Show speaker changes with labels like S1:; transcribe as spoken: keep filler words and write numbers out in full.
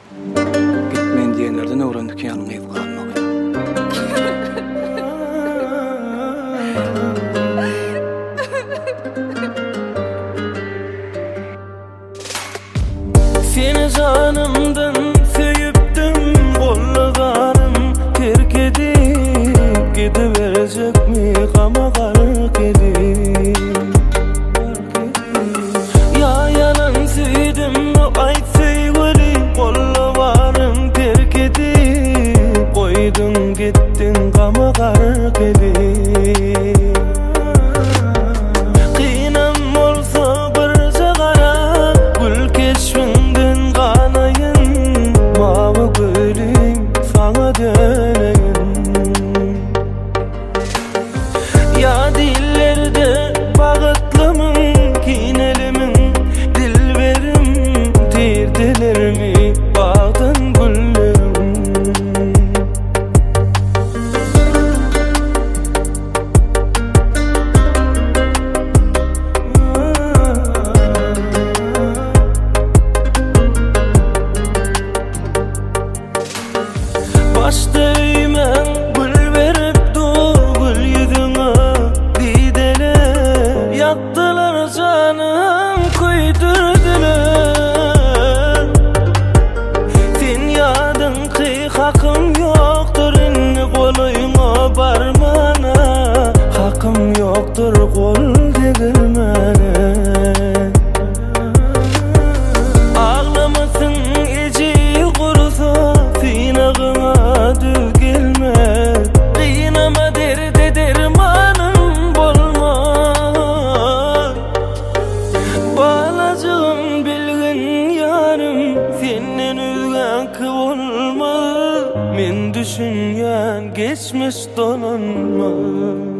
S1: Gitmeyin diyenlerden öğrendik yanına ev kalmak.
S2: Seni canımdan söyüptüm, kollaganım terk edip gidiverecek mi kama gark edip. Ya yalan söyledim ayt söyleyip, kollaganım terk edip koydun gittin kama gark edip. Kıynam olsa bir cagara gül keşfinden kanayın, mavi gülüm sana döneyim. Ya dillerde bağıtlımın kinelimin, dilberim tirdiler mi bağdan güllerim. Başta üymen gül verip dur gül yüzüne dideler, yaktılar canım koydurdular. Sen yadın ki hakkım yoktur inni kolayına barmana, hakkım yoktur kol dedirmene. Ağlamasın eci kurusa sinagına düz gelme, kıynama derde dermanım bolmaz. Balacığım bilgin yarım, senden üzgen ki olmaz. Men düşünyen geçmiş donanmaz.